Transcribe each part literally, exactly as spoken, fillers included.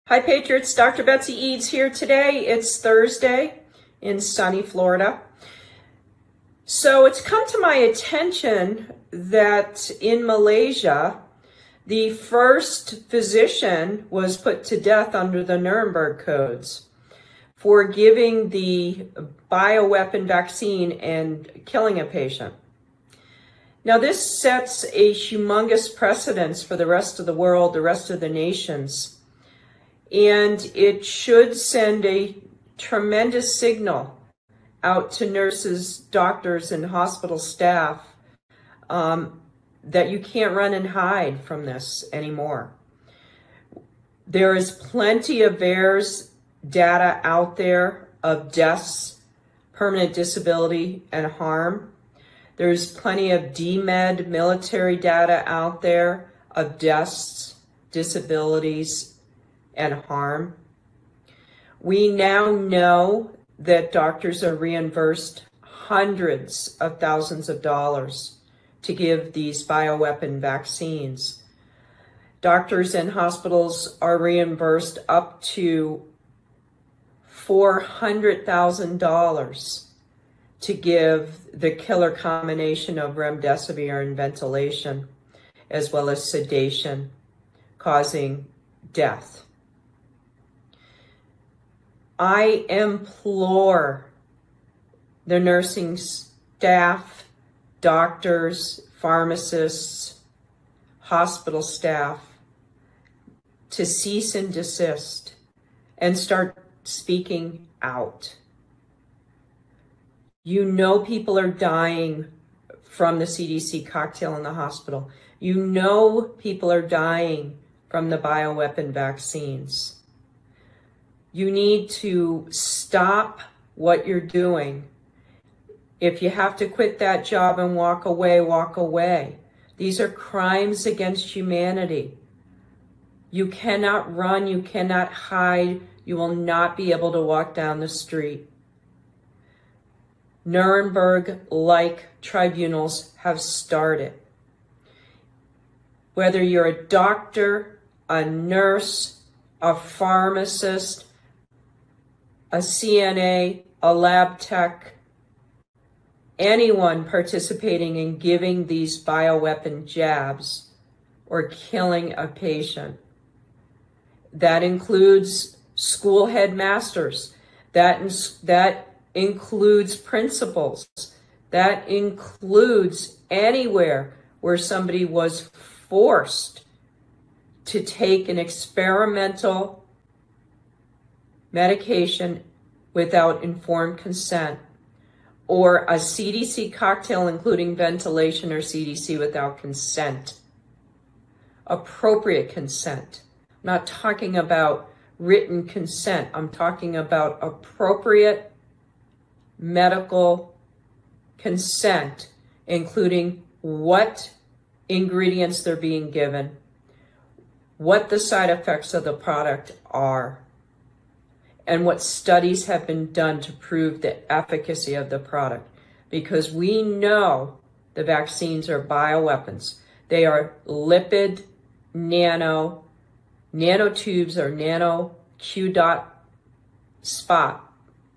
Hi Patriots, Doctor Betsy Eads here today. It's Thursday in sunny Florida. So it's come to my attention that in Malaysia, the first physician was put to death under the Nuremberg codes for giving the bioweapon vaccine and killing a patient. Now this sets a humongous precedence for the rest of the world, the rest of the nations. And it should send a tremendous signal out to nurses, doctors, and hospital staff um, that you can't run and hide from this anymore. There is plenty of V A E R S data out there of deaths, permanent disability, and harm. There's plenty of D Med military data out there of deaths, disabilities, and harm. We now know that doctors are reimbursed hundreds of thousands of dollars to give these bioweapon vaccines. Doctors and hospitals are reimbursed up to four hundred thousand dollars to give the killer combination of remdesivir and ventilation, as well as sedation, causing death. I implore the nursing staff, doctors, pharmacists, hospital staff to cease and desist and start speaking out. You know people are dying from the C D C cocktail in the hospital. You know people are dying from the bioweapon vaccines. You need to stop what you're doing. If you have to quit that job and walk away, walk away. These are crimes against humanity. You cannot run, you cannot hide, you will not be able to walk down the street. Nuremberg-like tribunals have started. Whether you're a doctor, a nurse, a pharmacist, a C N A, a lab tech, anyone participating in giving these bioweapon jabs or killing a patient. That includes school headmasters, that, that includes principals, that includes anywhere where somebody was forced to take an experimental medication without informed consent, or a C D C cocktail including ventilation or C D C without consent. Appropriate consent. I'm not talking about written consent. I'm talking about appropriate medical consent, including what ingredients they're being given, what the side effects of the product are, and what studies have been done to prove the efficacy of the product. Because we know the vaccines are bioweapons. They are lipid nano, nanotubes or nano Q dot spot,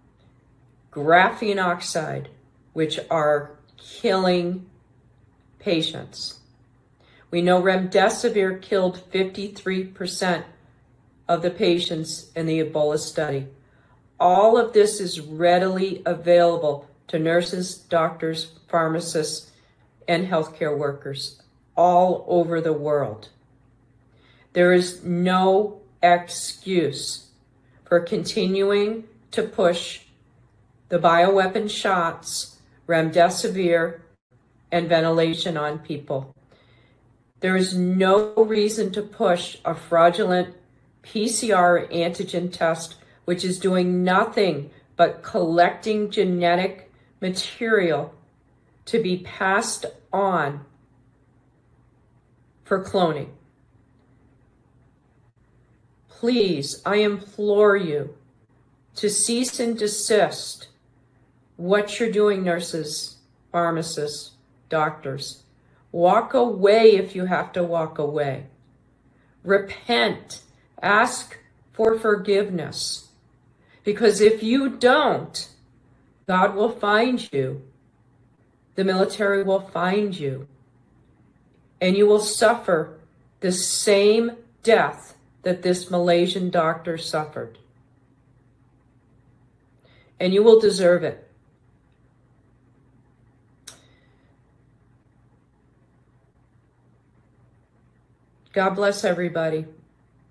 graphene oxide, which are killing patients. We know remdesivir killed fifty-three percent of the patients in the Ebola study. All of this is readily available to nurses, doctors, pharmacists, and healthcare workers all over the world. There is no excuse for continuing to push the bioweapon shots, remdesivir, and ventilation on people. There is no reason to push a fraudulent P C R antigen test, which is doing nothing but collecting genetic material to be passed on for cloning. Please, I implore you to cease and desist what you're doing, nurses, pharmacists, doctors. Walk away if you have to walk away. Repent. Ask for forgiveness. Because if you don't, God will find you. The military will find you. And you will suffer the same death that this Malaysian doctor suffered. And you will deserve it. God bless everybody.